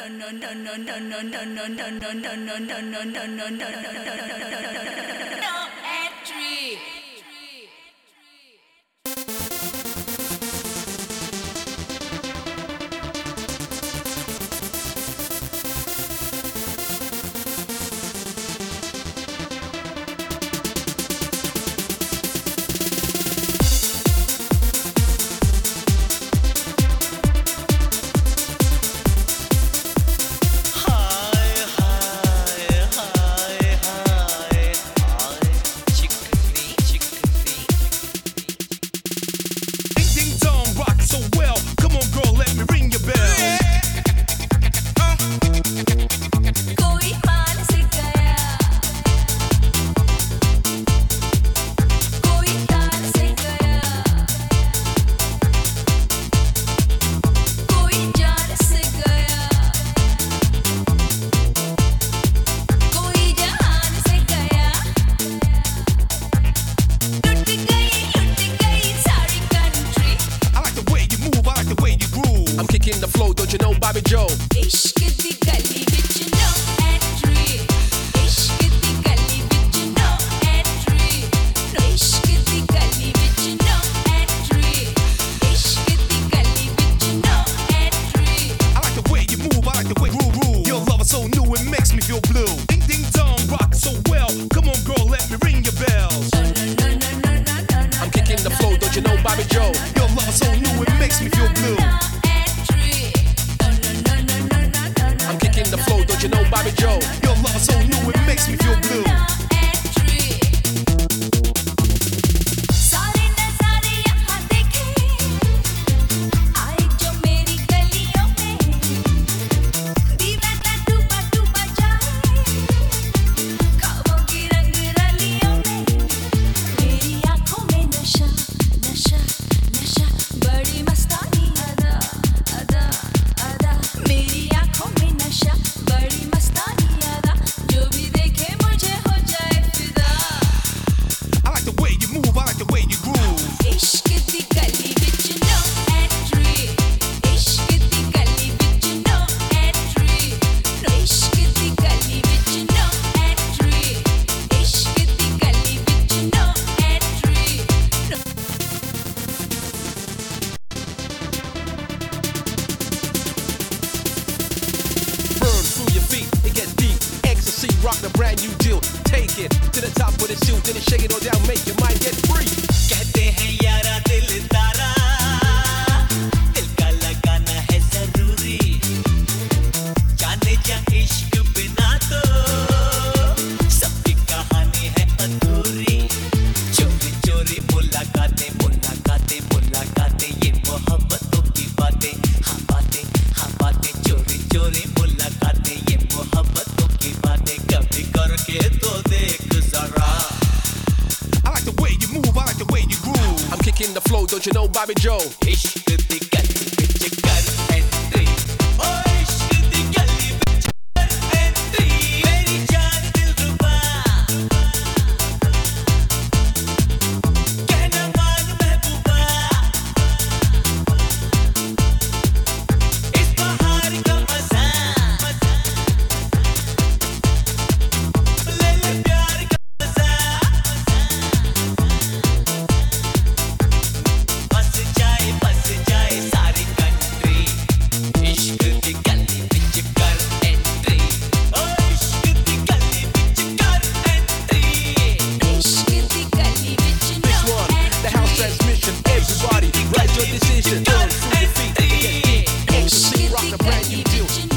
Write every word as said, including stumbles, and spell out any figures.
entry. In the flow, don't you know Bobby Joe? Ishq di gali vich no entry. Ishq di gali vich no entry. Ishq di gali vich no entry. Ishq di gali vich no entry. I like the way you move, I like the way you groove. Your love is so new, it makes me feel blue. Ding ding dong, rock so well. Come on, girl, let me ring your bells. I'm kicking the flow, don't you know Bobby Joe? Your love is so new, it makes me feel blue. I'm kicking the flow, don't you know Bobby Joe? Your love is so new, it makes me feel blue. Rock the brand new deal, take it to the top with a shoot, then shake it all down, make your mind get free. कहते हैं यारा दिल तारा, दिल का लगाना है जरूरी, जाने जा इश्क बिना तो सबकी कहानी है अधूरी. चोरी चोरी मुलाकातें मुलाकातें मुलाकातें ये मोहब्बतों की बातें, हाँ बातें हाँ बातें. चोरी चोरी मुलाकातें ये मोहब्बतों की बातें, कभी करके तो देख जरा. I like the way you move, I like the way you groove. I'm kicking the flow, don't you know Bobby Joe? इश्क दी गली विच कर एंट्री. ओ इश्क दी गली विच कर एंट्री. मेरी जान दिलरुबा, कहना मान महबूबा. इस बहार का मजा ले ले प्यार का मजा. बस जाए बस जाए सारी कंट्री. इश्क दी गली विच कर एंट्री. ओ इश्क दी गली विच कर entry. Ishq di gali vich no This one, the house transmission, everybody, write your decision. Turn through your feet, get deep. Ecstasy, rock the brand new deal.